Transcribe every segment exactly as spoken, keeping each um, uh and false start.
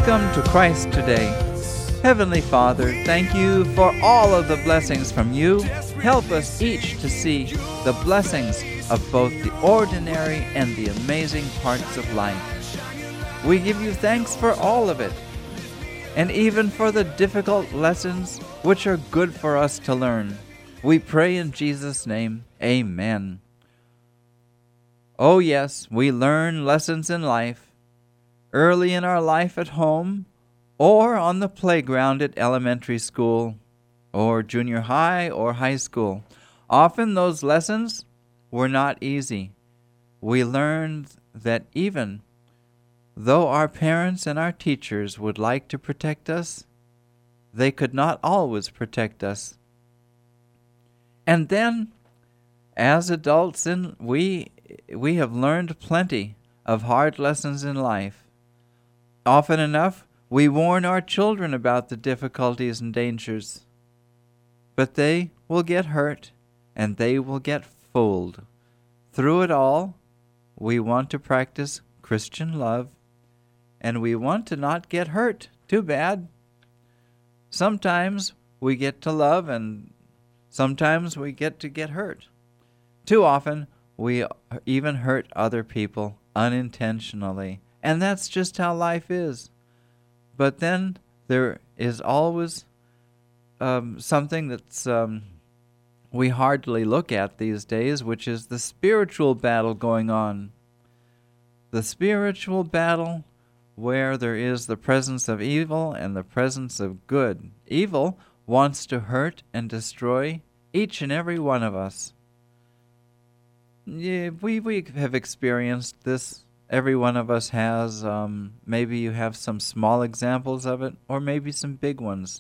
Welcome to Christ Today. Heavenly Father, thank you for all of the blessings from you. Help us each to see the blessings of both the ordinary and the amazing parts of life. We give you thanks for all of it, and even for the difficult lessons which are good for us to learn. We pray in Jesus' name, amen. Oh yes, we learn lessons in life, early in our life at home, or on the playground at elementary school, or junior high or high school. Often those lessons were not easy. We learned that even though our parents and our teachers would like to protect us, they could not always protect us. And then, as adults, in, we we have learned plenty of hard lessons in life. Often enough, we warn our children about the difficulties and dangers, but they will get hurt and they will get fooled. Through it all, we want to practice Christian love, and we want to not get hurt. Too bad. Sometimes we get to love, and sometimes we get to get hurt. Too often, we even hurt other people unintentionally, and that's just how life is. But then there is always um, something that's um, we hardly look at these days, which is the spiritual battle going on. The spiritual battle where there is the presence of evil and the presence of good. Evil wants to hurt and destroy each and every one of us. Yeah, we, we have experienced this. Every one of us has. Um, maybe you have some small examples of it, or maybe some big ones.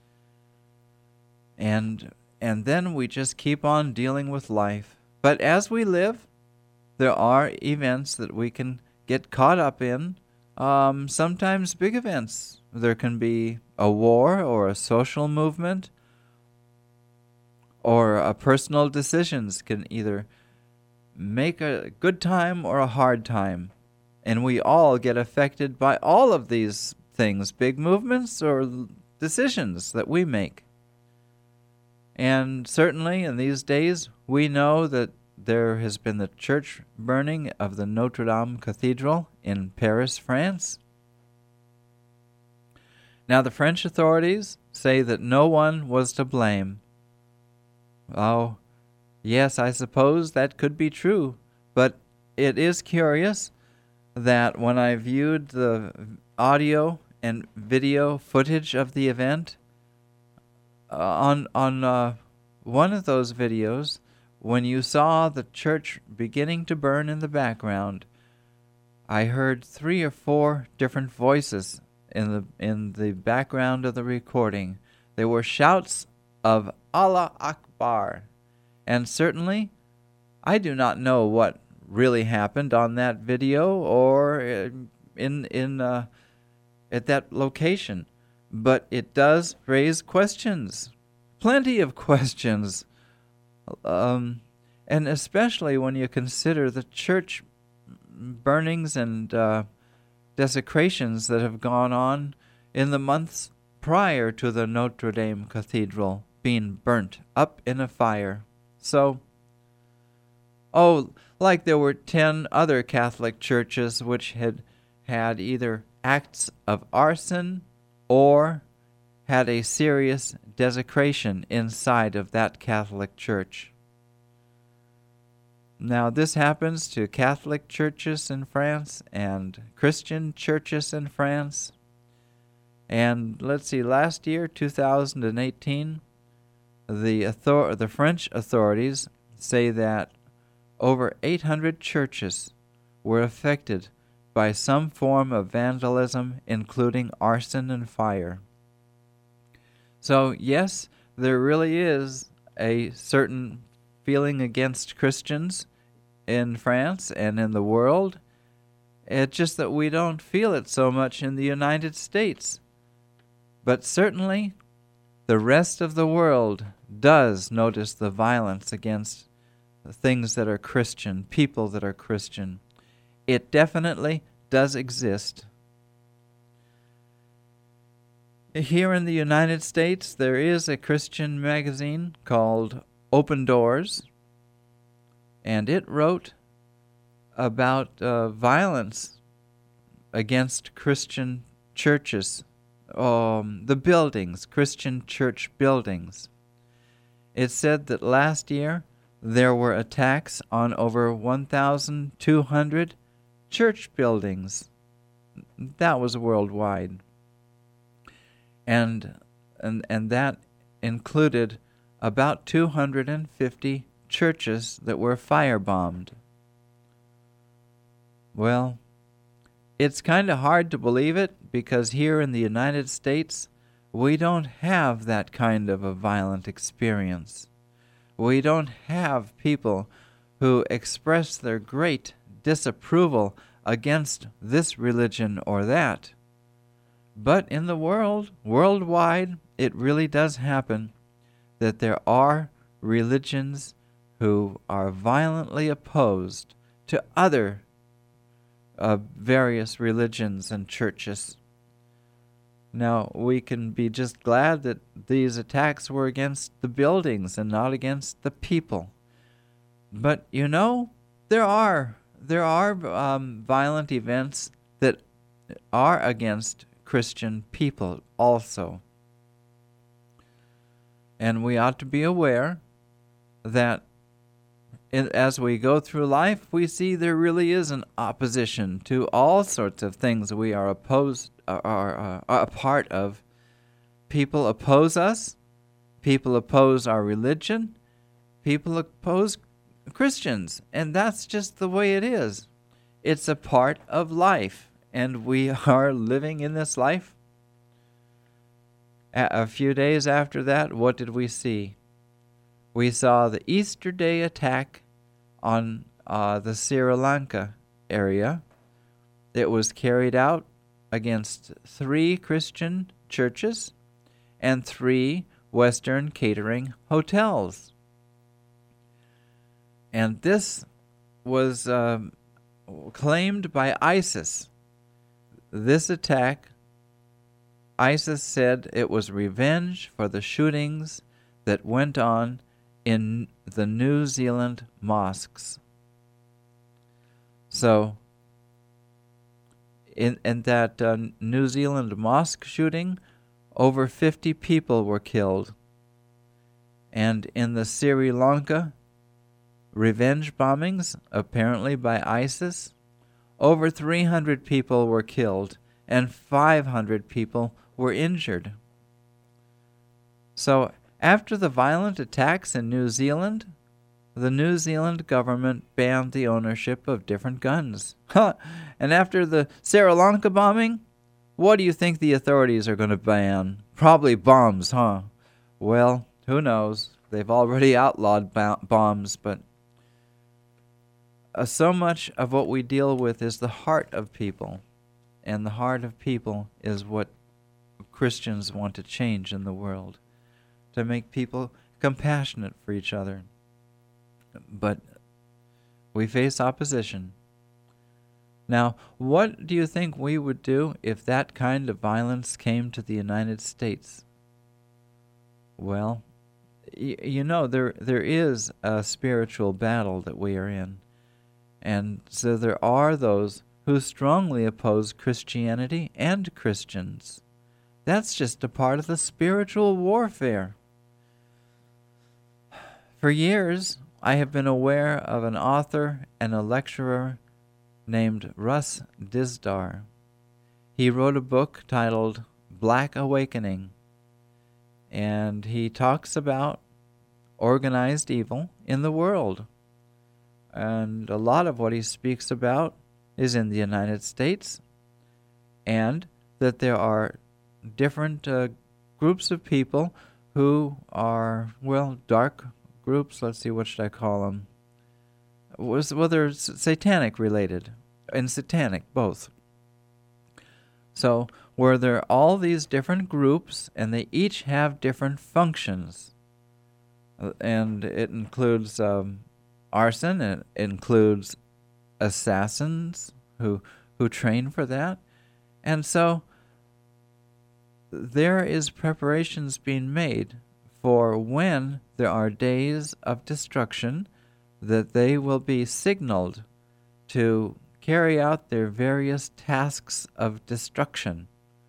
And and then we just keep on dealing with life. But as we live, there are events that we can get caught up in. Um, sometimes big events. There can be a war or a social movement, or a personal decisions can either make a good time or a hard time. And we all get affected by all of these things, big movements or decisions that we make. And certainly in these days, we know that there has been the church burning of the Notre Dame Cathedral in Paris, France. Now the French authorities say that no one was to blame. Oh, yes, I suppose that could be true, but it is curious that when I viewed the audio and video footage of the event, uh, on on uh, one of those videos, when you saw the church beginning to burn in the background, I heard three or four different voices in the in the background of the recording. They were shouts of Allah Akbar, and certainly I do not know what really happened on that video or in in uh, at that location, but it does raise questions, plenty of questions, um, and especially when you consider the church burnings and uh, desecrations that have gone on in the months prior to the Notre Dame Cathedral being burnt up in a fire. So, oh, like there were ten other Catholic churches which had had either acts of arson or had a serious desecration inside of that Catholic church. Now, this happens to Catholic churches in France and Christian churches in France. And let's see, last year, two thousand eighteen, the author- the French authorities say that over eight hundred churches were affected by some form of vandalism, including arson and fire. So, yes, there really is a certain feeling against Christians in France and in the world. It's just that we don't feel it so much in the United States. But certainly, the rest of the world does notice the violence against things that are Christian, people that are Christian. It definitely does exist. Here in the United States, there is a Christian magazine called Open Doors, and it wrote about uh, violence against Christian churches, um, the buildings, Christian church buildings. It said that last year there were attacks on over one thousand two hundred church buildings. That was worldwide. And, and, and that included about two hundred fifty churches that were firebombed. Well, it's kind of hard to believe it because here in the United States, we don't have that kind of a violent experience. We don't have people who express their great disapproval against this religion or that. But in the world, worldwide, it really does happen that there are religions who are violently opposed to other uh, various religions and churches. Now, we can be just glad that these attacks were against the buildings and not against the people. But, you know, there are there are um, violent events that are against Christian people also. And we ought to be aware that in, as we go through life, we see there really is an opposition to all sorts of things we are opposed are, are, are a part of. People oppose us. People oppose our religion. People oppose Christians. And that's just the way it is. It's a part of life. And we are living in this life. A few days after that, what did we see? We saw the Easter Day attack on uh, the Sri Lanka area. It was carried out against three Christian churches and three Western catering hotels. And this was um, claimed by ISIS. This attack, ISIS said it was revenge for the shootings that went on in the New Zealand mosques. So, in, in that uh, New Zealand mosque shooting, over fifty people were killed. And in the Sri Lanka revenge bombings, apparently by ISIS, over three hundred people were killed and five hundred people were injured. So, after the violent attacks in New Zealand, the New Zealand government banned the ownership of different guns. And after the Sri Lanka bombing, what do you think the authorities are going to ban? Probably bombs, huh? Well, who knows? They've already outlawed bombs, but uh, so much of what we deal with is the heart of people. And the heart of people is what Christians want to change in the world, to make people compassionate for each other. But we face opposition. Now, what do you think we would do if that kind of violence came to the United States? Well, y- you know, there there is a spiritual battle that we are in. And so there are those who strongly oppose Christianity and Christians. That's just a part of the spiritual warfare. For years, I have been aware of an author and a lecturer named Russ Dizdar. He wrote a book titled Black Awakening, and he talks about organized evil in the world. And a lot of what he speaks about is in the United States, and that there are different uh, groups of people who are, well, dark groups. Let's see, what should I call them? Was well, they're satanic related, and satanic both. So, where there are all these different groups, and they each have different functions, uh, and it includes um, arson. It includes assassins who who train for that, and so there is preparations being made for when there are days of destruction, that they will be signaled to carry out their various tasks of destruction.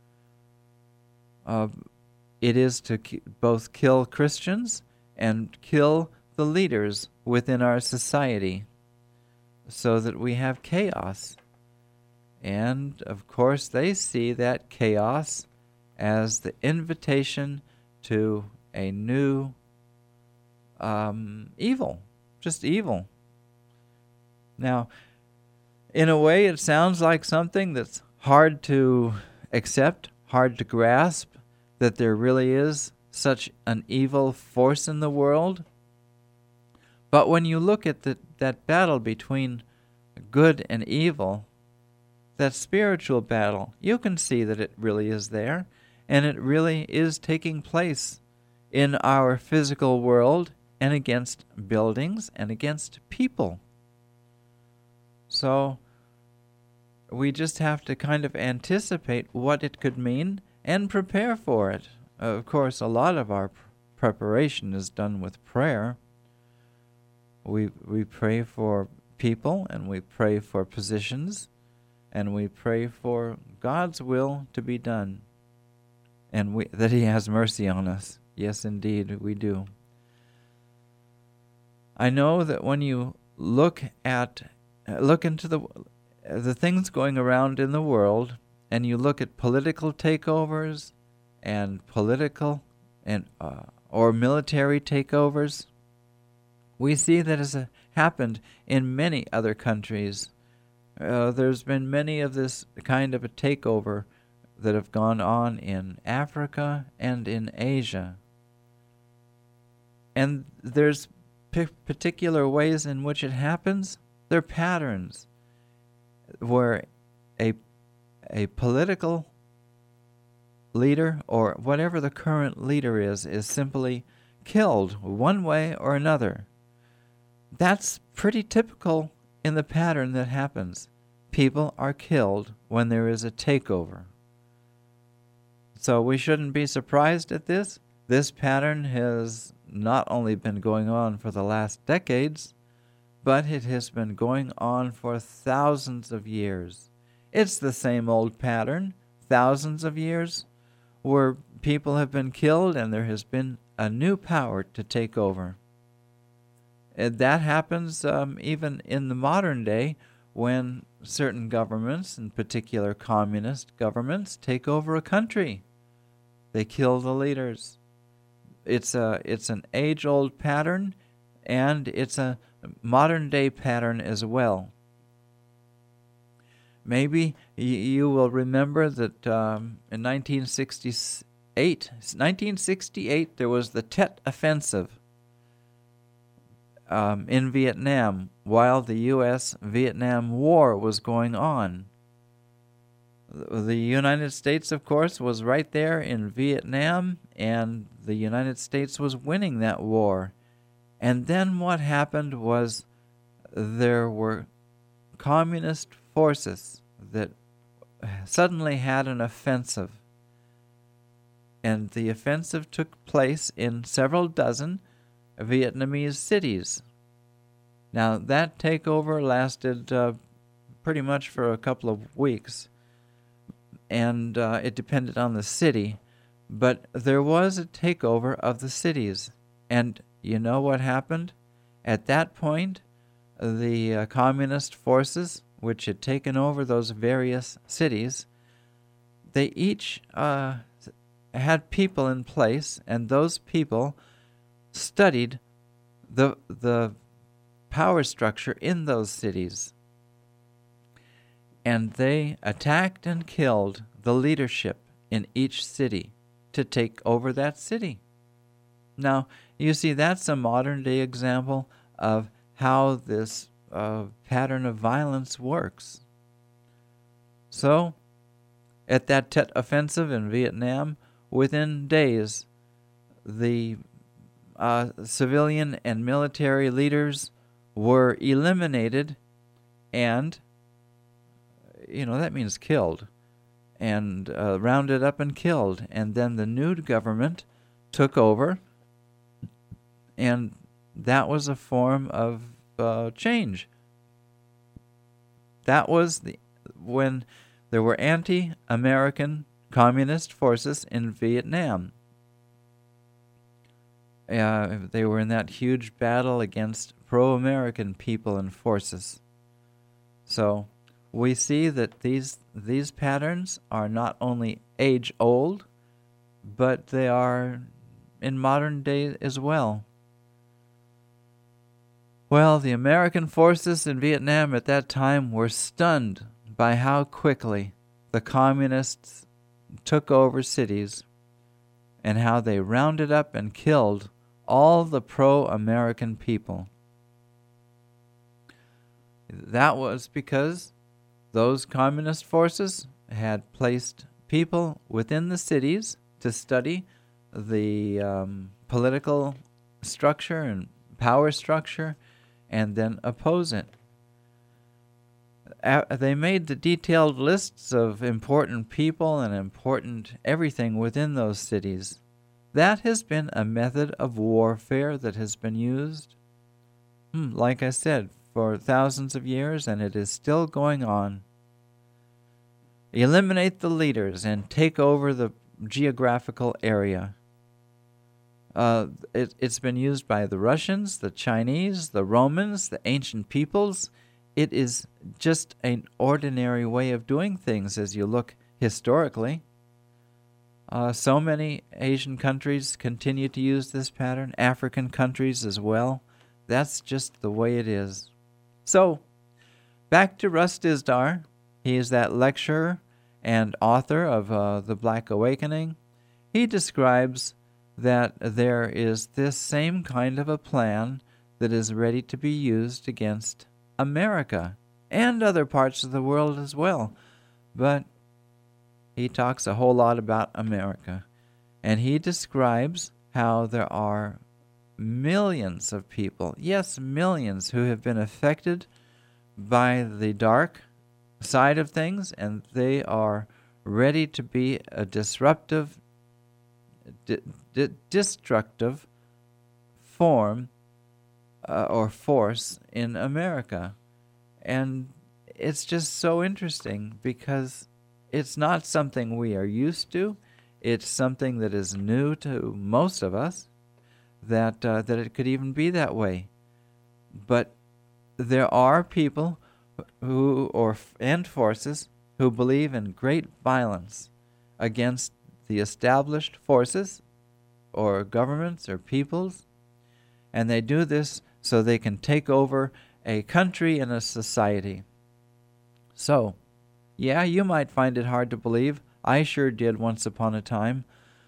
Uh, it is to ki- both kill Christians and kill the leaders within our society, so that we have chaos. And, of course, they see that chaos as the invitation to a new um, evil, just evil. Now, in a way, it sounds like something that's hard to accept, hard to grasp, that there really is such an evil force in the world. But when you look at the, that battle between good and evil, that spiritual battle, you can see that it really is there, and it really is taking place in our physical world and against buildings and against people. So we just have to kind of anticipate what it could mean and prepare for it. Of course, a lot of our preparation is done with prayer. We we pray for people, and we pray for positions, and we pray for God's will to be done, and we, that He has mercy on us. Yes, indeed, we do. I know that when you look at uh, look into the the things going around in the world, and you look at political takeovers and political and uh, or military takeovers, we see that has uh, happened in many other countries. Uh, there's been many of this kind of a takeover that have gone on in Africa and in Asia. And there's p- particular ways in which it happens. They're patterns where a a political leader, or whatever the current leader is, is simply killed one way or another. That's pretty typical in the pattern that happens. People are killed when there is a takeover. So we shouldn't be surprised at this. This pattern has not only been going on for the last decades, but it has been going on for thousands of years. It's the same old pattern, thousands of years, where people have been killed and there has been a new power to take over. And that happens um, even in the modern day, when certain governments, in particular communist governments, take over a country. They kill the leaders. It's a it's an age-old pattern, and it's a modern-day pattern as well. Maybe y- you will remember that um, in nineteen sixty-eight, nineteen sixty-eight, there was the Tet Offensive um, in Vietnam while the U S Vietnam War was going on. The United States, of course, was right there in Vietnam, and the United States was winning that war. And then what happened was there were communist forces that suddenly had an offensive. And the offensive took place in several dozen Vietnamese cities. Now, that takeover lasted uh, pretty much for a couple of weeks, and uh, it depended on the city, but there was a takeover of the cities. And you know what happened? At that point, the uh, communist forces, which had taken over those various cities, they each uh, had people in place, and those people studied the the power structure in those cities. And they attacked and killed the leadership in each city to take over that city. Now, you see, that's a modern-day example of how this uh, pattern of violence works. So, at that Tet Offensive in Vietnam, within days, the uh, civilian and military leaders were eliminated, and, you know, that means killed. and uh, rounded up and killed. And then the new government took over, and that was a form of uh, change. That was the when there were anti-American communist forces in Vietnam. Uh, they were in that huge battle against pro-American people and forces. So we see that these these patterns are not only age-old, but they are in modern day as well. Well, the American forces in Vietnam at that time were stunned by how quickly the communists took over cities and how they rounded up and killed all the pro-American people. That was because those communist forces had placed people within the cities to study the um, political structure and power structure and then oppose it. Uh, they made the detailed lists of important people and important everything within those cities. That has been a method of warfare that has been used, hmm, like I said, for thousands of years, and it is still going on. Eliminate the leaders and take over the geographical area. Uh, it, it's been used by the Russians, the Chinese, the Romans, the ancient peoples. It is just an ordinary way of doing things as you look historically. Uh, so many Asian countries continue to use this pattern, African countries as well. That's just the way it is. So, back to Russ Dizdar. He is that lecturer and author of uh, The Black Awakening. He describes that there is this same kind of a plan that is ready to be used against America and other parts of the world as well. But he talks a whole lot about America. And he describes how there are millions of people, yes, millions, who have been affected by the dark side of things, and they are ready to be a disruptive, di- di- destructive form uh, or force in America. And it's just so interesting because it's not something we are used to. It's something that is new to most of us, that uh, that it could even be that way. But there are people who, or and forces, who believe in great violence against the established forces or governments or peoples, and they do this so they can take over a country and a society. So, yeah, you might find it hard to believe. I sure did once upon a time.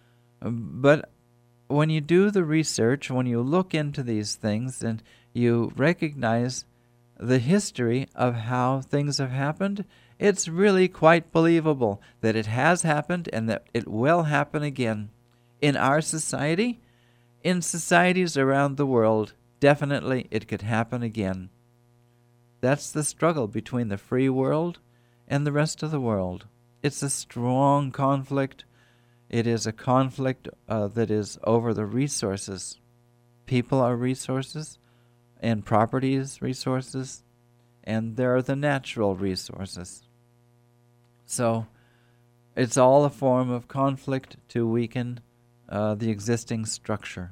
But when you do the research, when you look into these things and you recognize the history of how things have happened, it's really quite believable that it has happened and that it will happen again. In our society, in societies around the world, definitely it could happen again. That's the struggle between the free world and the rest of the world. It's a strong conflict. It is a conflict uh, that is over the resources. People are resources, and property is resources, and there are the natural resources. So it's all a form of conflict to weaken uh, the existing structure.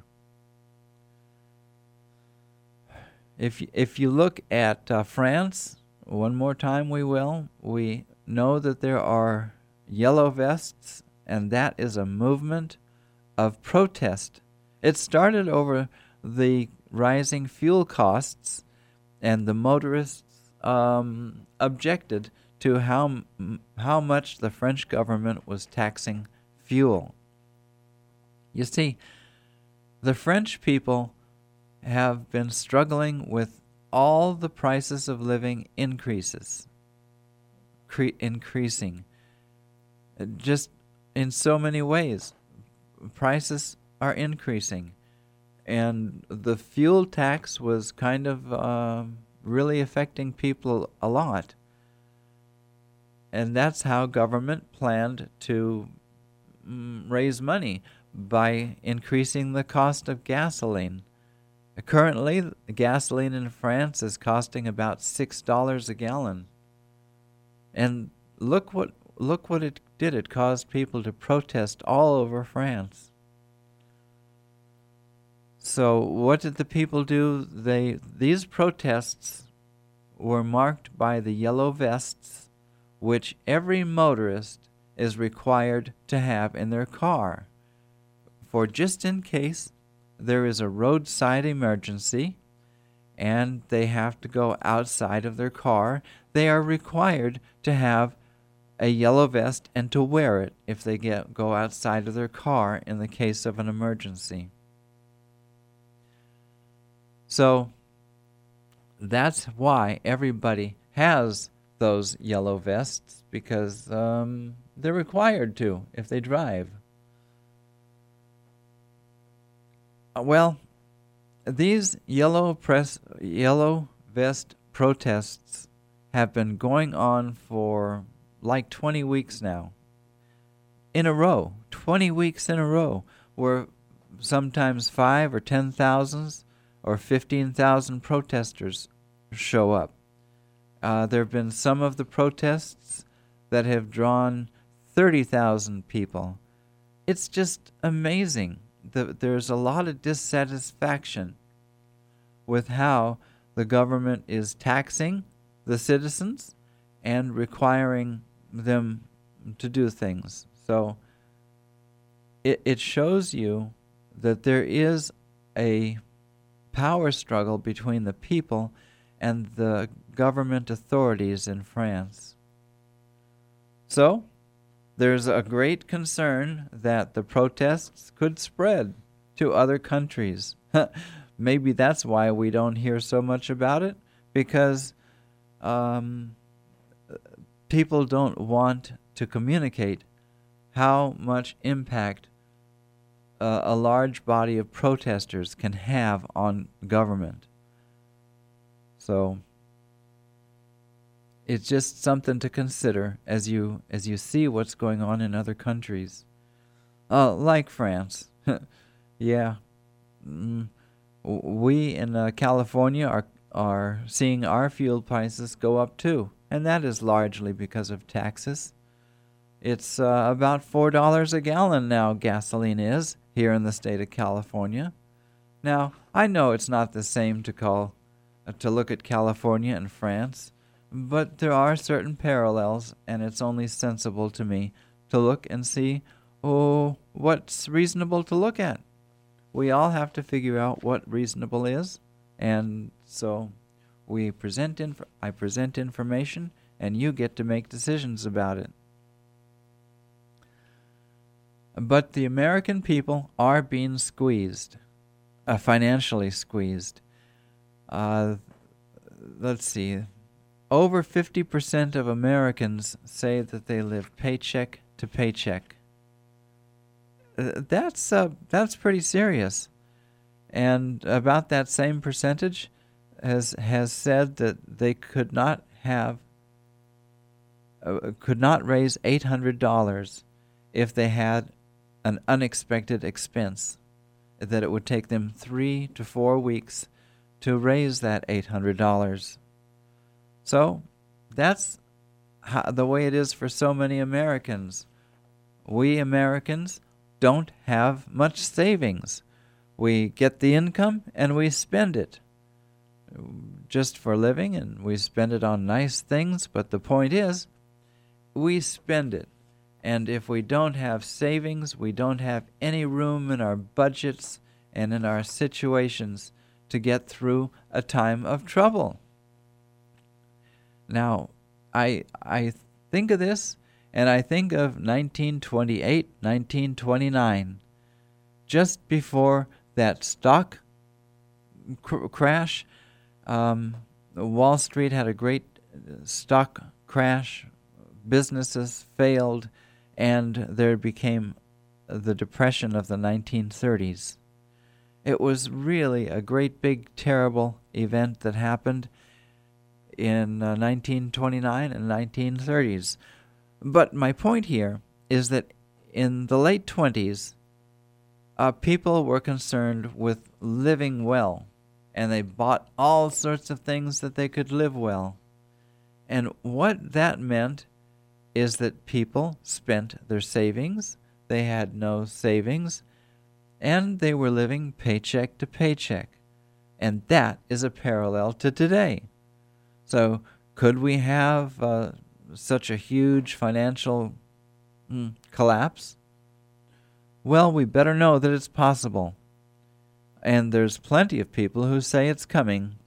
If if you look at uh, France, one more time we will, we know that there are yellow vests, and that is a movement of protest. It started over the rising fuel costs, and the motorists um, objected to how how much the French government was taxing fuel. You see, the French people have been struggling with all the prices of living increases, cre- increasing, just in so many ways. Prices are increasing, and the fuel tax was kind of uh, really affecting people a lot. And that's how government planned to mm, raise money, by increasing the cost of gasoline. Currently, gasoline in France is costing about six dollars a gallon. And look what look what it did. It caused people to protest all over France. So what did the people do? They these protests were marked by the yellow vests, which every motorist is required to have in their car, for just in case there is a roadside emergency and they have to go outside of their car. They are required to have a yellow vest and to wear it if they get go outside of their car in the case of an emergency. So that's why everybody has those yellow vests, because um, they're required to if they drive. Well, these yellow press, yellow vest protests have been going on for like twenty weeks now. In a row, twenty weeks in a row, where sometimes five or ten thousands or fifteen thousand protesters show up. Uh, there have been some of the protests that have drawn thirty thousand people. It's just amazing. The, there's a lot of dissatisfaction with how the government is taxing the citizens and requiring them to do things. So it, it shows you that there is a power struggle between the people and the government authorities in France. So there's a great concern that the protests could spread to other countries. Maybe that's why we don't hear so much about it, because um, people don't want to communicate how much impact uh, a large body of protesters can have on government. So it's just something to consider as you as you see what's going on in other countries, uh, like France. Yeah, mm, we in uh, California are are seeing our fuel prices go up too, and that is largely because of taxes. It's uh, about four dollars a gallon now. Gasoline is here in the state of California. Now I know it's not the same to call uh, to look at California and France. But there are certain parallels, and it's only sensible to me to look and see, oh, what's reasonable to look at. We all have to figure out what reasonable is, and so we present inf- I present information, and you get to make decisions about it. But the American people are being squeezed, uh, financially squeezed. Uh, let's see. Over fifty percent of Americans say that they live paycheck to paycheck. Uh, that's uh, that's pretty serious. And about that same percentage has has said that they could not have uh, could not raise eight hundred dollars if they had an unexpected expense, that it would take them three to four weeks to raise that eight hundred dollars. So that's how, the way it is for so many Americans. We Americans don't have much savings. We get the income and we spend it just for living, and we spend it on nice things, but the point is, we spend it. And if we don't have savings, we don't have any room in our budgets and in our situations to get through a time of trouble. Now, I I think of this, and I think of nineteen twenty-eight, nineteen twenty-nine, just before that stock cr- crash. Um, Wall Street had a great stock crash. Businesses failed, and there became the Depression of the nineteen thirties. It was really a great, big, terrible event that happened in uh, nineteen twenty-nine and nineteen thirties, But my point here is that in the late twenties, uh, people were concerned with living well, and they bought all sorts of things that they could live well. And what that meant is that people spent their savings, they had no savings, and they were living paycheck to paycheck. And that is a parallel to today. So could we have uh, such a huge financial mm, collapse? Well, we better know that it's possible. And there's plenty of people who say it's coming.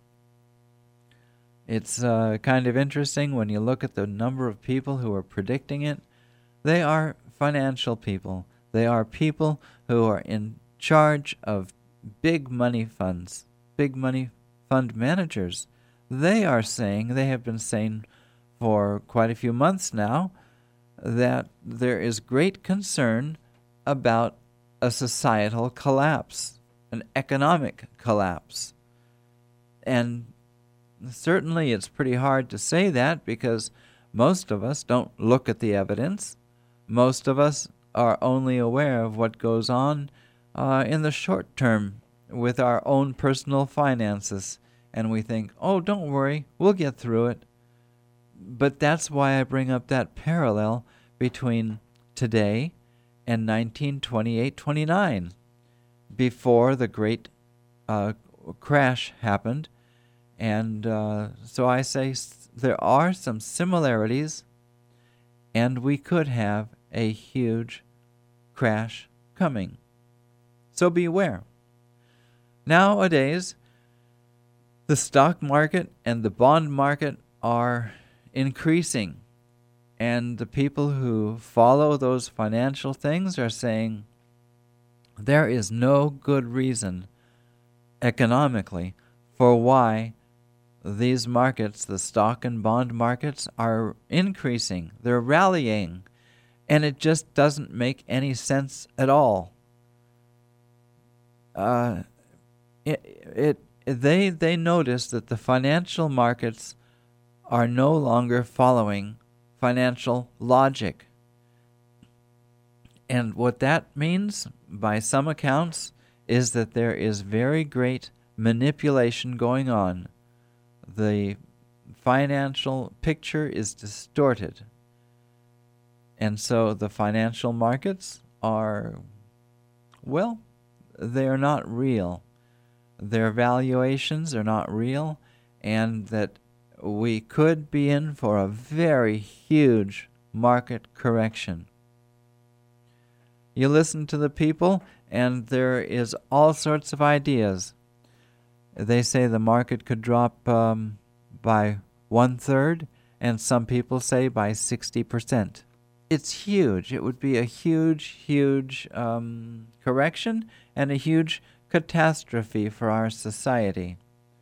It's uh, kind of interesting when you look at the number of people who are predicting it. They are financial people. They are people who are in charge of big money funds, big money fund managers. They are saying, they have been saying for quite a few months now, that there is great concern about a societal collapse, an economic collapse. And certainly it's pretty hard to say that because most of us don't look at the evidence. Most of us are only aware of what goes on uh, in the short term with our own personal finances. And we think, oh, don't worry, we'll get through it. But that's why I bring up that parallel between today and nineteen twenty-eight twenty-nine, before the great uh, crash happened. And uh, so I say s- there are some similarities, and we could have a huge crash coming. So beware. Nowadays, the stock market and the bond market are increasing, and the people who follow those financial things are saying there is no good reason economically for why these markets, the stock and bond markets, are increasing. They're rallying, and it just doesn't make any sense at all. Uh, it, it they they notice that the financial markets are no longer following financial logic. And what that means, by some accounts, is that there is very great manipulation going on. The financial picture is distorted. And so the financial markets are, well, they're not real. Their valuations are not real, and that we could be in for a very huge market correction. You listen to the people, and there is all sorts of ideas. They say the market could drop um, by one-third, and some people say by sixty percent. It's huge. It would be a huge, huge um, correction and a huge catastrophe for our society.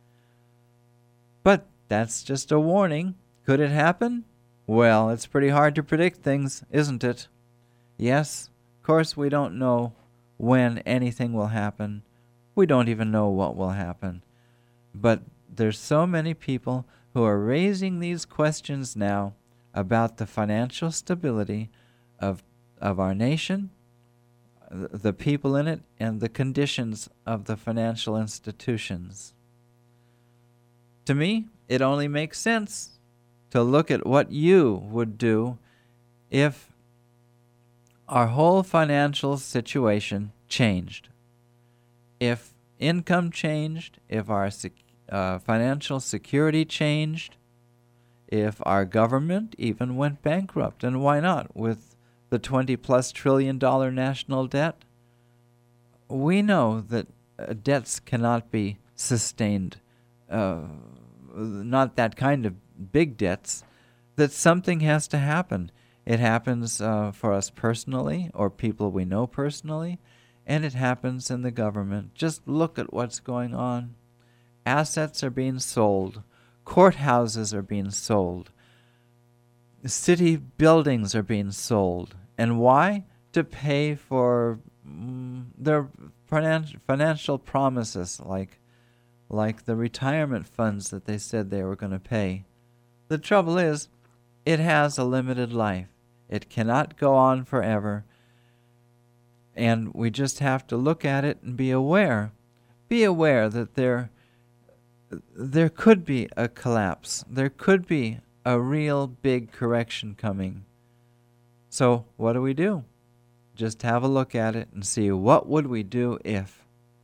But that's just a warning. Could it happen? Well, it's pretty hard to predict things, isn't it? Yes, of course we don't know when anything will happen. We don't even know what will happen. But there's so many people who are raising these questions now about the financial stability of of our nation, the people in it, and the conditions of the financial institutions. To me, it only makes sense to look at what you would do if our whole financial situation changed. If income changed, if our sec- uh, financial security changed, if our government even went bankrupt, and why not, with the twenty plus trillion dollar national debt? We know that uh, debts cannot be sustained, uh, not that kind of big debts, that something has to happen. It happens uh, for us personally, or people we know personally, and it happens in the government. Just look at what's going on. Assets are being sold. Courthouses are being sold. City buildings are being sold. And why? To pay for mm, their finan- financial promises, like, like the retirement funds that they said they were going to pay. The trouble is, it has a limited life. It cannot go on forever. And we just have to look at it and be aware. Be aware that there, there could be a collapse. There could be a real big correction coming. So what do we do? Just have a look at it and see, what would we do if?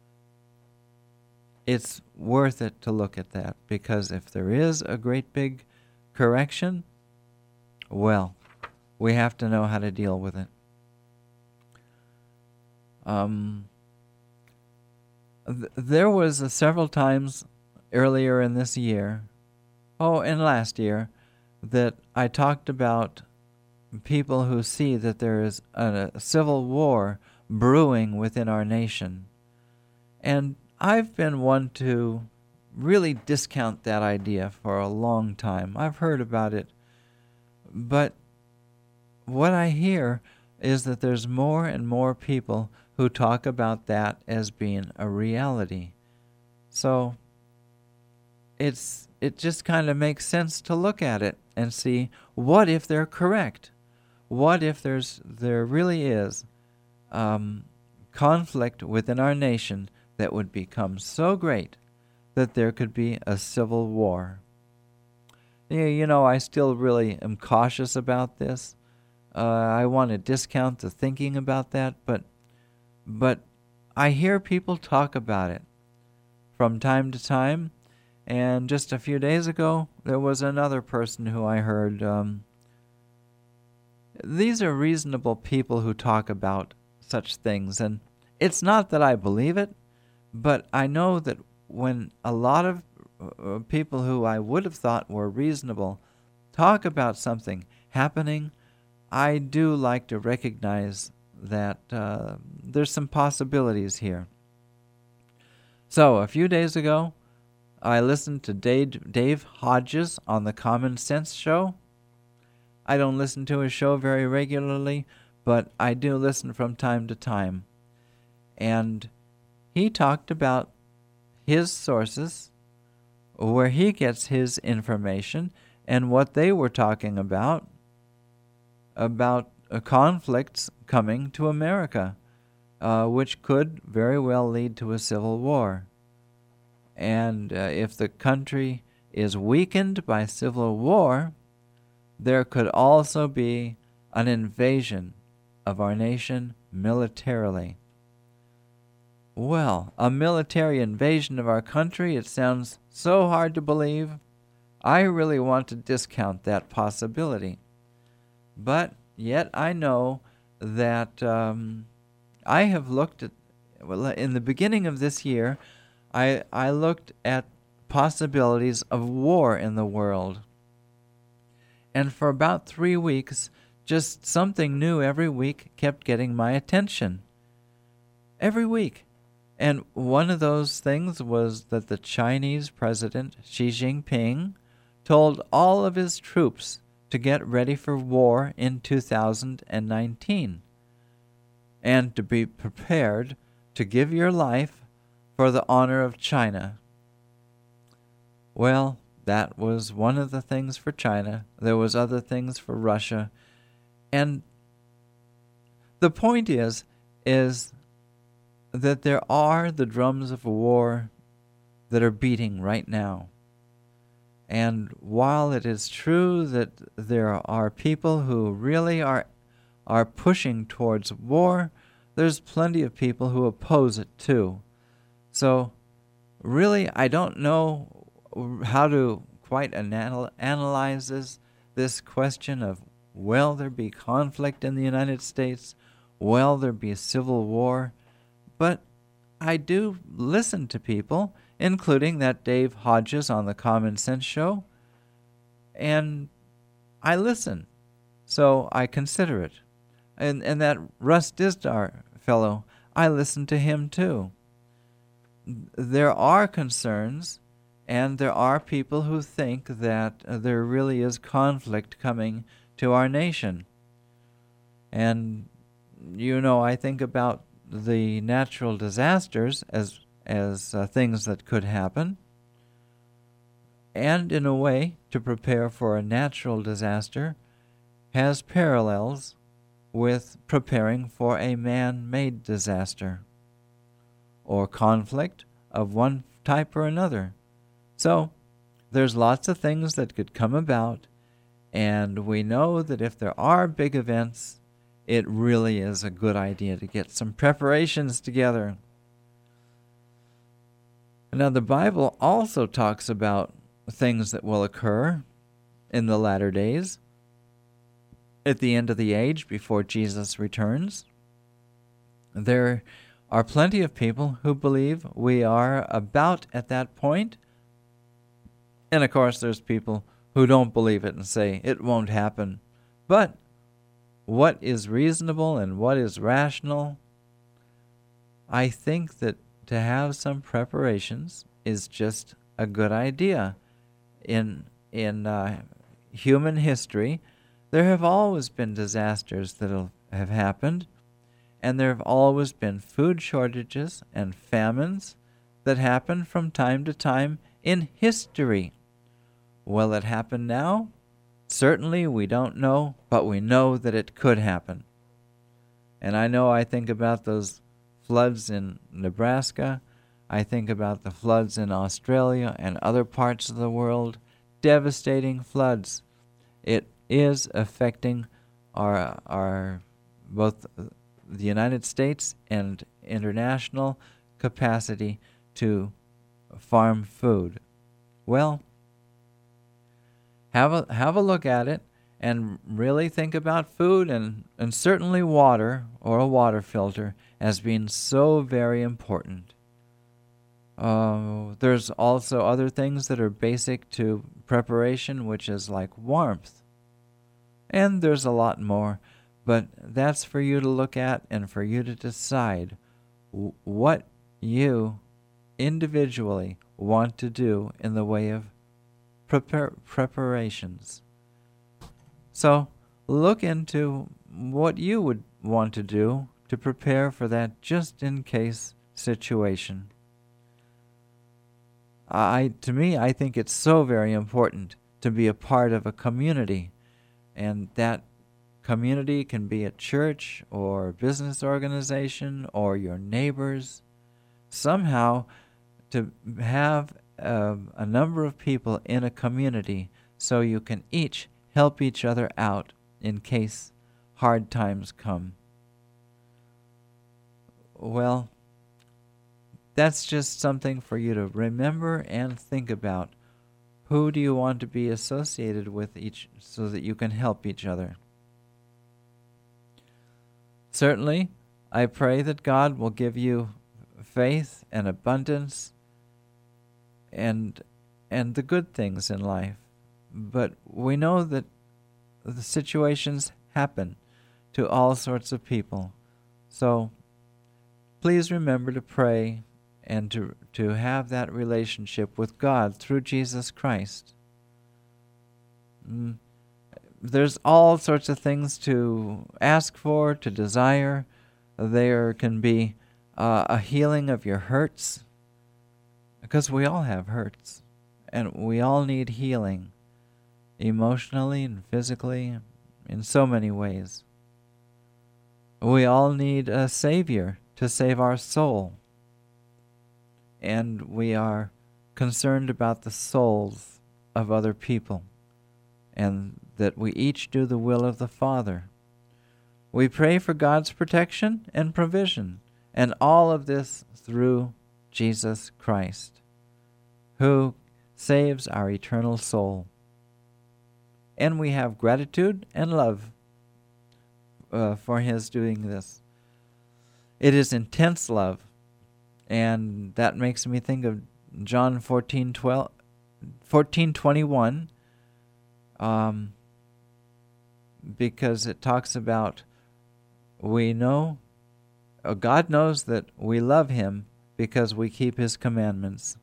It's worth it to look at that, because if there is a great big correction, well, we have to know how to deal with it. Um, th- there was uh, several times earlier in this year, oh, and last year, that I talked about people who see that there is a, a civil war brewing within our nation. And I've been one to really discount that idea for a long time. I've heard about it. But what I hear is that there's more and more people who talk about that as being a reality. So it's it just kind of makes sense to look at it and see, what if they're correct? What if there's there really is um, conflict within our nation that would become so great that there could be a civil war? Yeah, you know, I still really am cautious about this. Uh, I want to discount the thinking about that, but but I hear people talk about it from time to time. And just a few days ago, there was another person who I heard. Um, these are reasonable people who talk about such things, and it's not that I believe it, but I know that when a lot of uh, people who I would have thought were reasonable talk about something happening, I do like to recognize that uh, there's some possibilities here. So, a few days ago, I listened to Dave, Dave Hodges on the Common Sense Show. I don't listen to his show very regularly, but I do listen from time to time. And he talked about his sources, where he gets his information, and what they were talking about, about uh, conflicts coming to America, uh, which could very well lead to a civil war. And uh, if the country is weakened by civil war, there could also be an invasion of our nation militarily. Well, a military invasion of our country, it sounds so hard to believe. I really want to discount that possibility. But yet I know that um, I have looked at, well, in the beginning of this year, I, I looked at possibilities of war in the world. And for about three weeks, just something new every week kept getting my attention. Every week. And one of those things was that the Chinese President Xi Jinping told all of his troops to get ready for war in two thousand nineteen and to be prepared to give your life for the honor of China. Well, that was one of the things for China. There was other things for Russia. And the point is, is that there are the drums of war that are beating right now. And while it is true that there are people who really are are pushing towards war, there's plenty of people who oppose it too. So really, I don't know how to quite anal- analyze this, this question of, will there be conflict in the United States? Will there be a civil war? But I do listen to people, including that Dave Hodges on the Common Sense Show, and I listen, so I consider it. And and that Russ Dizdar fellow, I listen to him too. There are concerns, and there are people who think that uh, there really is conflict coming to our nation. And, you know, I think about the natural disasters as as uh, things that could happen, and in a way, to prepare for a natural disaster, has parallels with preparing for a man-made disaster or conflict of one type or another. So there's lots of things that could come about, and we know that if there are big events, it really is a good idea to get some preparations together. Now, the Bible also talks about things that will occur in the latter days, at the end of the age, before Jesus returns. There are plenty of people who believe we are about at that point. And of course, there's people who don't believe it and say it won't happen. But what is reasonable and what is rational? I think that to have some preparations is just a good idea. In in uh, human history, there have always been disasters that have happened, and there have always been food shortages and famines that happen from time to time in history. Will it happen now? Certainly we don't know, but we know that it could happen. And I know I think about those floods in Nebraska. I think about the floods in Australia and other parts of the world. Devastating floods. It is affecting our our both the United States and international capacity to farm food. Well, have a have a look at it and really think about food and, and certainly water or a water filter as being so very important. Uh, there's also other things that are basic to preparation, which is like warmth. And there's a lot more, but that's for you to look at and for you to decide w- what you individually want to do in the way of prepar- preparations. So look into what you would want to do to prepare for that just-in-case situation. I, to me, I think it's so very important to be a part of a community, and that community can be a church or a business organization or your neighbors. Somehow, to have uh, a number of people in a community so you can each help each other out in case hard times come. Well, that's just something for you to remember and think about. Who do you want to be associated with each so that you can help each other? Certainly, I pray that God will give you faith and abundance and and the good things in life. But we know that the situations happen to all sorts of people. So please remember to pray and to, to have that relationship with God through Jesus Christ. Mm. There's all sorts of things to ask for, to desire. There can be uh, a healing of your hurts, because we all have hurts, and we all need healing, emotionally and physically, in so many ways. We all need a Savior to save our soul, and we are concerned about the souls of other people, and that we each do the will of the Father. We pray for God's protection and provision, and all of this through Jesus Christ, who saves our eternal soul. And we have gratitude and love uh, for His doing this. It is intense love, and that makes me think of John fourteen twelve, fourteen twenty-one, um, because it talks about we know, uh, God knows that we love Him because we keep His commandments.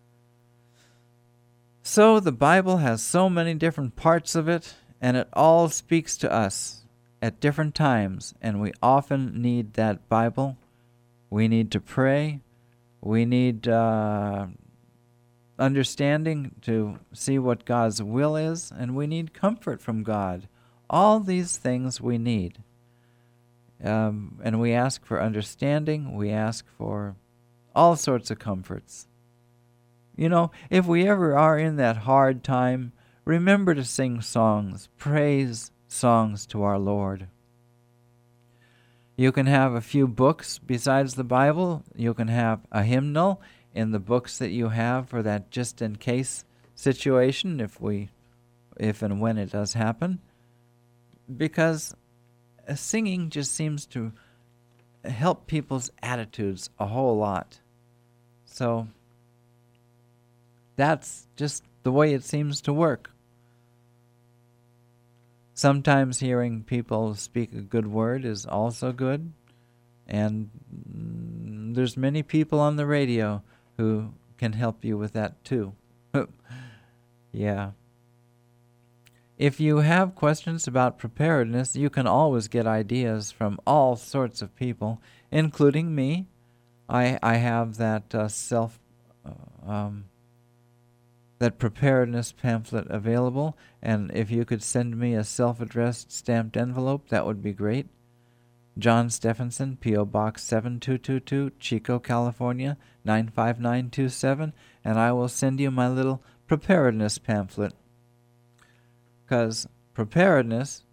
So the Bible has so many different parts of it, and it all speaks to us at different times, and we often need that Bible. We need to pray. We need uh, understanding to see what God's will is, and we need comfort from God All these things we need. Um, and we ask for understanding. We ask for all sorts of comforts. You know, if we ever are in that hard time, remember to sing songs, praise songs to our Lord. You can have a few books besides the Bible. You can have a hymnal in the books that you have for that just-in-case situation, if we, if and when it does happen. Because singing just seems to help people's attitudes a whole lot. So that's just the way it seems to work. Sometimes hearing people speak a good word is also good. And mm, there's many people on the radio who can help you with that too. Yeah. If you have questions about preparedness, you can always get ideas from all sorts of people, including me. I I have that uh, self uh, um, that preparedness pamphlet available, and if you could send me a self-addressed stamped envelope, that would be great. John Stephenson, P O. Box seven two two two, Chico, California, nine five nine two seven, and I will send you my little preparedness pamphlet. Because preparedness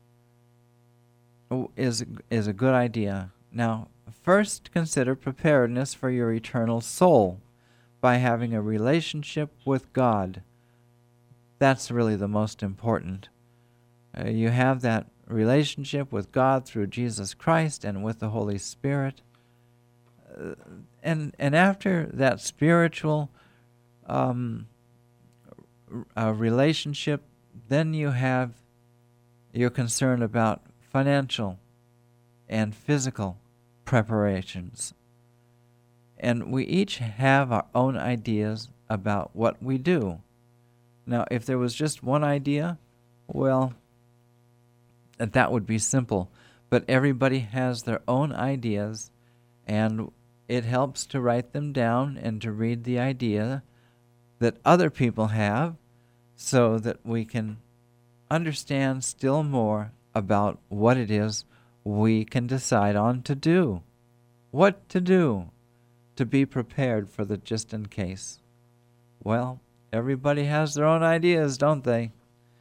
is, is a good idea. Now, first consider preparedness for your eternal soul by having a relationship with God. That's really the most important. Uh, you have that relationship with God through Jesus Christ and with the Holy Spirit. Uh, and and after that spiritual um, uh, relationship, then you have your concern about financial and physical preparations. And we each have our own ideas about what we do. Now, if there was just one idea, well, that would be simple. But everybody has their own ideas, and it helps to write them down and to read the idea that other people have so that we can understand still more about what it is we can decide on to do. What to do to be prepared for the just in case. Well, everybody has their own ideas, don't they?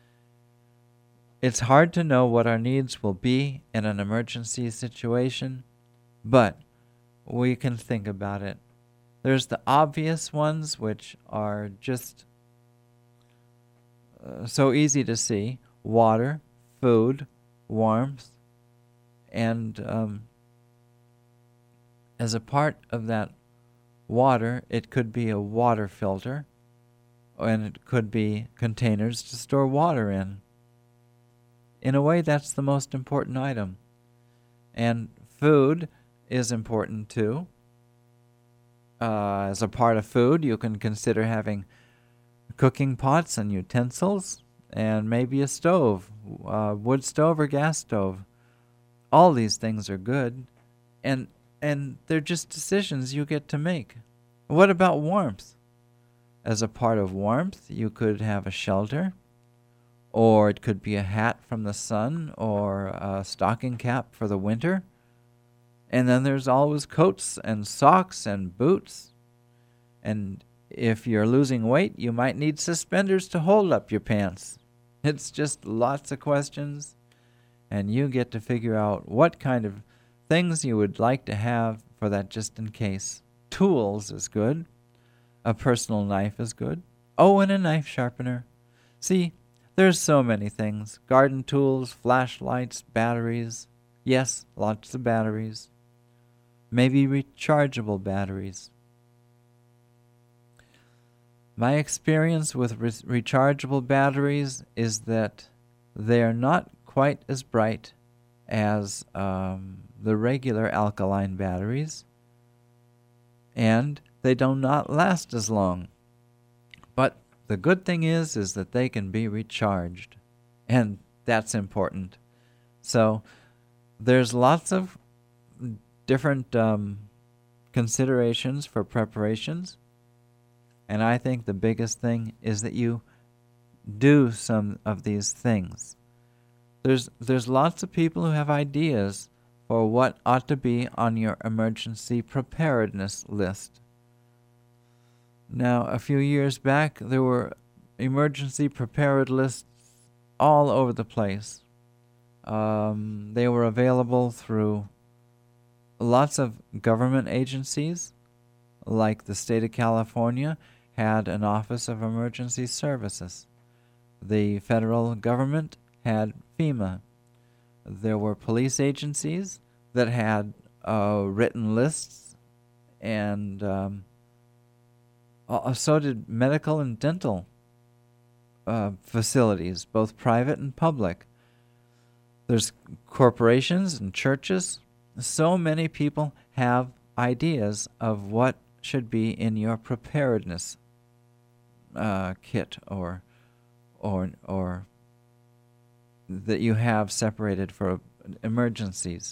It's hard to know what our needs will be in an emergency situation, but we can think about it. There's the obvious ones, which are just uh, so easy to see: water, food, warmth, and um, as a part of that water, it could be a water filter, and it could be containers to store water in. In a way, that's the most important item. And food is important too. Uh, as a part of food, you can consider having cooking pots and utensils, and maybe a stove, uh, wood stove or gas stove. All these things are good, and and they're just decisions you get to make. What about warmth? As a part of warmth, you could have a shelter, or it could be a hat from the sun, or a stocking cap for the winter. And then there's always coats and socks and boots. And if you're losing weight, you might need suspenders to hold up your pants. It's just lots of questions, and you get to figure out what kind of things you would like to have for that just in case. Tools is good. A personal knife is good. Oh, and a knife sharpener. See, there's so many things. Garden tools, flashlights, batteries. Yes, lots of batteries. Maybe rechargeable batteries. My experience with re- rechargeable batteries is that they are not quite as bright as um, the regular alkaline batteries, and they do not last as long. But the good thing is, is that they can be recharged, and that's important. So there's lots of different um, considerations for preparations, and I think the biggest thing is that you do some of these things. There's there's lots of people who have ideas for what ought to be on your emergency preparedness list. Now, a few years back, there were emergency prepared lists all over the place. Um, they were available through lots of government agencies, like the state of California had an Office of Emergency Services. The federal government had FEMA. There were police agencies that had uh, written lists, and um, uh, so did medical and dental uh, facilities, both private and public. There's corporations and churches. So many people have ideas of what should be in your preparedness uh, kit or or or that you have separated for emergencies.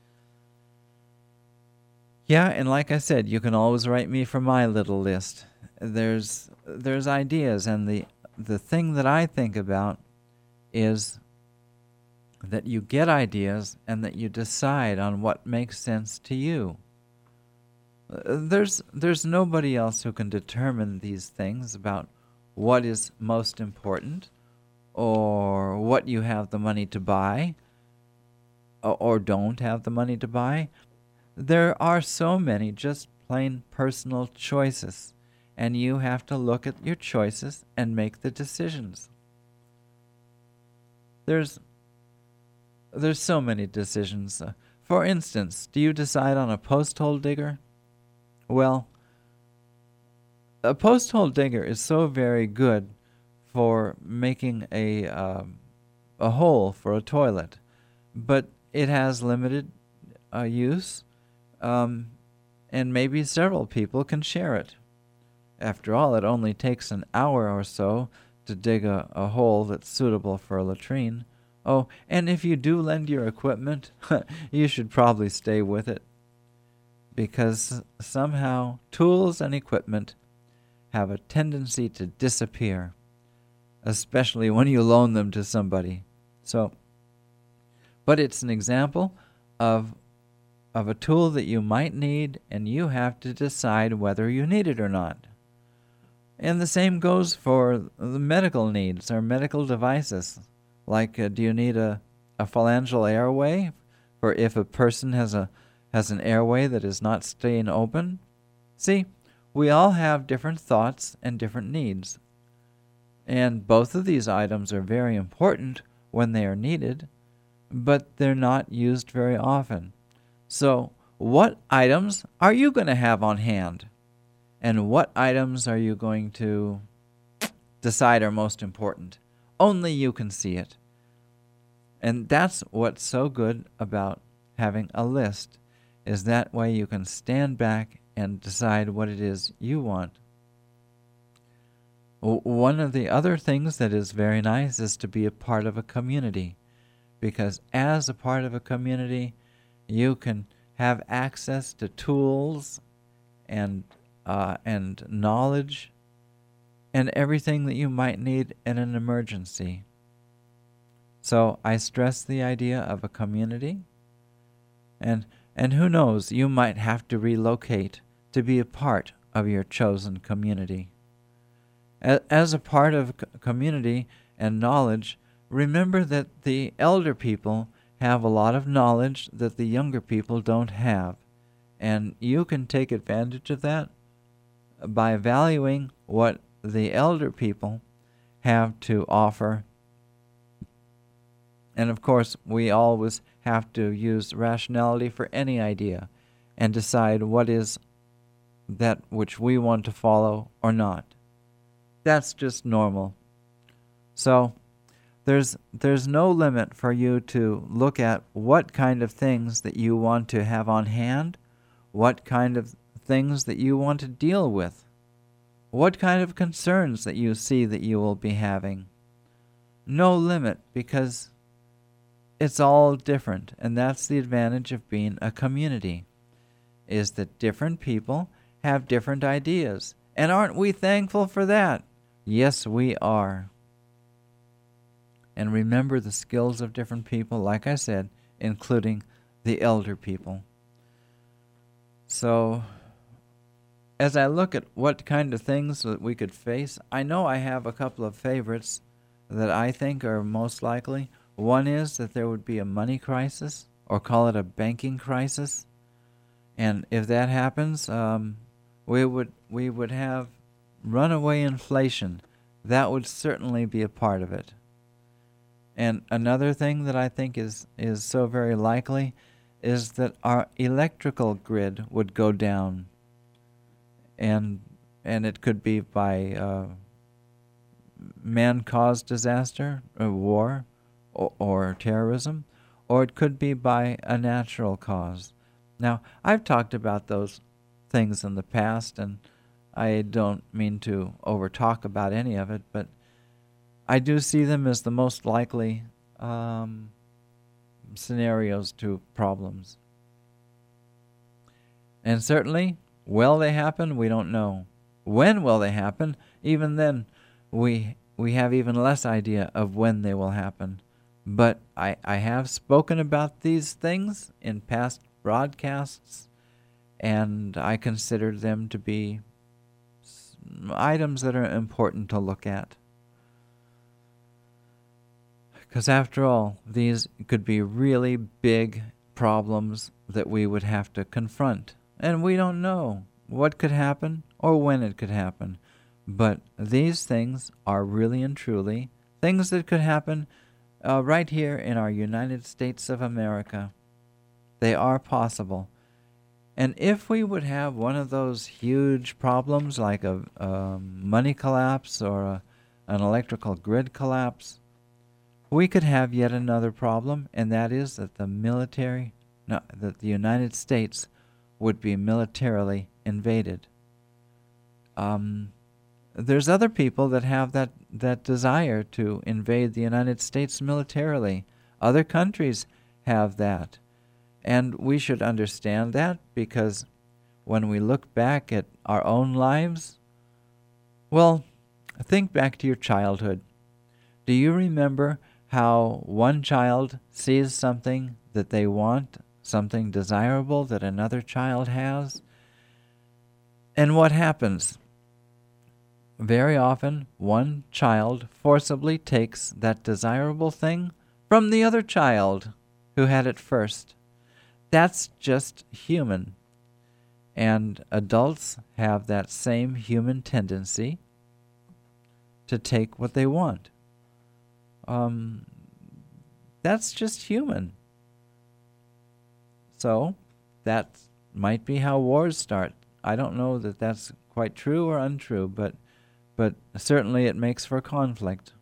Yeah, and like I said, you can always write me for my little list. There's there's ideas, and the the thing that I think about is that you get ideas and that you decide on what makes sense to you. There's there's nobody else who can determine these things about what is most important or what you have the money to buy or don't have the money to buy. There are so many just plain personal choices, and you have to look at your choices and make the decisions. There's there's so many decisions. Uh, for instance, do you decide on a post hole digger? Well, a post hole digger is so very good for making a um, a hole for a toilet, but it has limited uh, use, um, and maybe several people can share it. After all, it only takes an hour or so to dig a, a hole that's suitable for a latrine. Oh, and if you do lend your equipment, you should probably stay with it, because somehow tools and equipment have a tendency to disappear, especially when you loan them to somebody. So, but it's an example of of a tool that you might need, and you have to decide whether you need it or not. And the same goes for the medical needs or medical devices. Like, uh, do you need a, a phalangeal airway for if a person has a has an airway that is not staying open? See, we all have different thoughts and different needs. And both of these items are very important when they are needed, but they're not used very often. So, what items are you going to have on hand? And what items are you going to decide are most important? Only you can see it. And that's what's so good about having a list, is that way you can stand back and decide what it is you want. One of the other things that is very nice is to be a part of a community, because as a part of a community, you can have access to tools and uh, and knowledge and everything that you might need in an emergency. So I stress the idea of a community, and and who knows, you might have to relocate to be a part of your chosen community. As a part of a community and knowledge, remember that the elder people have a lot of knowledge that the younger people don't have, and you can take advantage of that by valuing what the elder people have to offer. And of course, we always have to use rationality for any idea and decide what is that which we want to follow or not. That's just normal. So there's there's no limit for you to look at what kind of things that you want to have on hand, what kind of things that you want to deal with, what kind of concerns that you see that you will be having. No limit, because it's all different, and that's the advantage of being a community, is that different people have different ideas. And aren't we thankful for that? Yes, we are. and remember the skills of different people, like I said, including the elder people. So, as I look at what kind of things that we could face, I know I have a couple of favorites that I think are most likely. One is that there would be a money crisis, or call it a banking crisis. And if that happens, um, we would we would have runaway inflation. That would certainly be a part of it. And another thing that I think is, is so very likely is that our electrical grid would go down. And and it could be by uh, man-caused disaster, or war, or, or terrorism, or it could be by a natural cause. Now, I've talked about those things in the past, and I don't mean to over-talk about any of it, but I do see them as the most likely um, scenarios to problems. And certainly, will they happen? We don't know. When will they happen? Even then, we we have even less idea of when they will happen. But I, I have spoken about these things in past broadcasts, and I consider them to be items that are important to look at. Because after all, these could be really big problems that we would have to confront. And we don't know what could happen or when it could happen. But these things are really and truly things that could happen uh, right here in our United States of America. They are possible. And if we would have one of those huge problems like a, a money collapse or a, an electrical grid collapse, we could have yet another problem, and that is that the military, no, that the United States would be militarily invaded. Um, there's other people that have that, that desire to invade the United States militarily. Other countries have that. And we should understand that, because when we look back at our own lives, well, think back to your childhood. Do you remember how one child sees something that they want, something desirable that another child has? And what happens? Very often, one child forcibly takes that desirable thing from the other child who had it first. That's just human. And adults have that same human tendency to take what they want. Um, that's just human. So, that might be how wars start. I don't know that that's quite true or untrue, but but certainly it makes for conflict.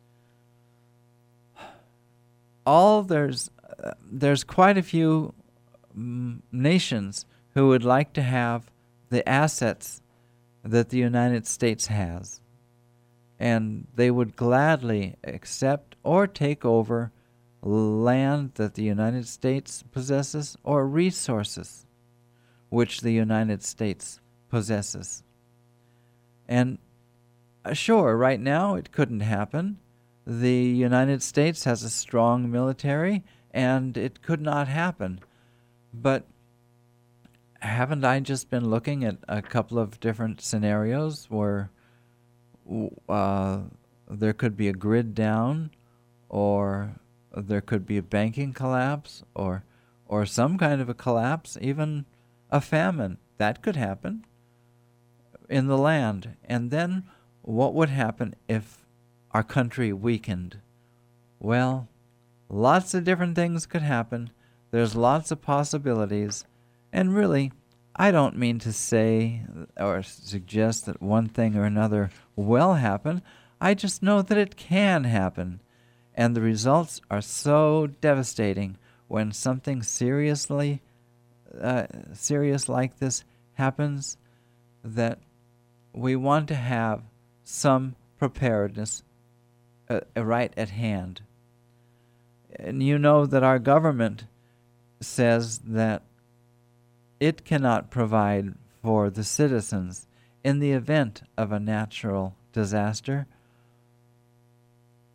All there's uh, there's quite a few um, nations who would like to have the assets that the United States has, and they would gladly accept or take over land that the United States possesses or resources which the United States possesses. And uh, sure, right now it couldn't happen. The United States has a strong military, and it could not happen. But haven't I just been looking at a couple of different scenarios where uh, there could be a grid down, or there could be a banking collapse, or or some kind of a collapse, even a famine? That could happen in the land. And then what would happen if our country weakened? Well, lots of different things could happen. There's lots of possibilities. And really, I don't mean to say or suggest that one thing or another will happen. I just know that it can happen. And the results are so devastating when something seriously, uh, serious like this happens, that we want to have some preparedness uh, right at hand. And you know that our government says that it cannot provide for the citizens in the event of a natural disaster.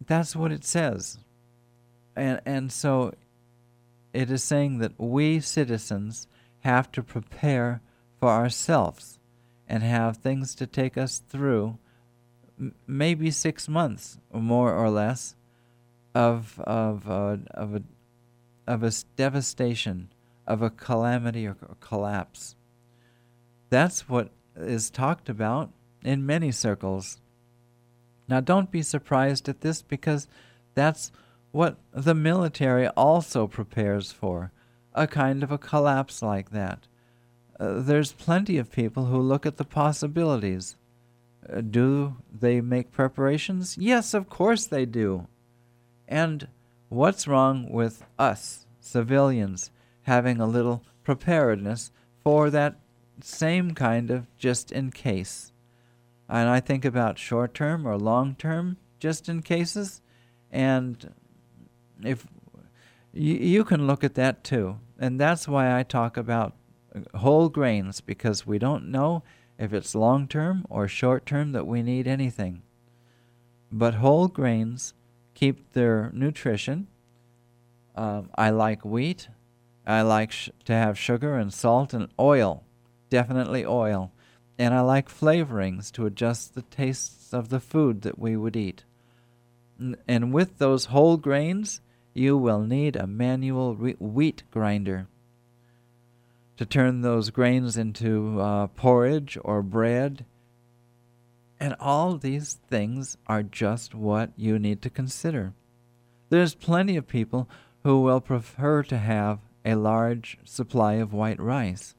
that's what it says. And, and so it is saying that we citizens have to prepare for ourselves and have things to take us through m- maybe six months or more or less of of uh, of a of a s- devastation, of a calamity or, or collapse. That's what is talked about in many circles. Now, don't be surprised at this, because that's what the military also prepares for, a kind of a collapse like that. Uh, there's plenty of people who look at the possibilities. Uh, do they make preparations? Yes, of course they do. And what's wrong with us, civilians, having a little preparedness for that same kind of just in case? And I think about short-term or long-term just in cases, and if you, you can look at that too. And that's why I talk about whole grains, because we don't know if it's long-term or short-term that we need anything. But whole grains keep their nutrition. Um, I like wheat. I like sh- to have sugar and salt and oil, definitely oil. And I like flavorings to adjust the tastes of the food that we would eat. N- and with those whole grains, you will need a manual re- wheat grinder to turn those grains into uh, porridge or bread. And all these things are just what you need to consider. There's plenty of people who will prefer to have a large supply of white rice.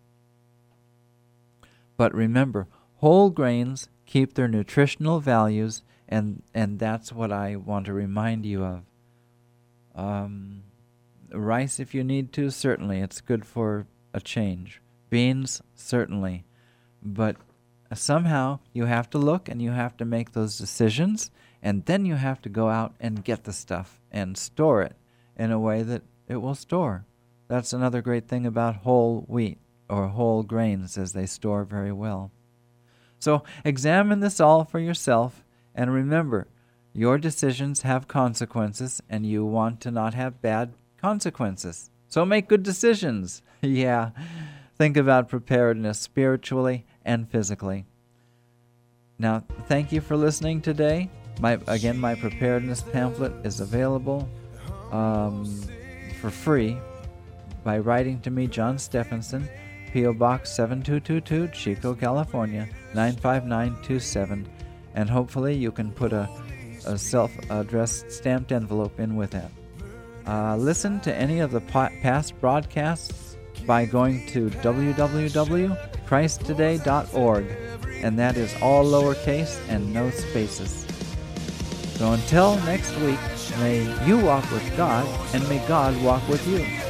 But remember, whole grains keep their nutritional values, and, and that's what I want to remind you of. Um, rice, if you need to, certainly. It's good for a change. Beans, certainly. But somehow you have to look and you have to make those decisions, and then you have to go out and get the stuff and store it in a way that it will store. That's another great thing about whole wheat or whole grains, as they store very well. So examine this all for yourself, and remember, your decisions have consequences, and you want to not have bad consequences. So make good decisions. Yeah, think about preparedness spiritually and physically. Now, thank you for listening today. My Again, my preparedness pamphlet is available um, for free by writing to me, John Stephenson, P O Box seven two two two, Chico, California, nine five nine two seven, and hopefully you can put a, a self-addressed stamped envelope in with that. Uh, listen to any of the po- past broadcasts by going to w w w dot christ today dot org, and that is all lowercase and no spaces. So until next week, may you walk with God, and may God walk with you.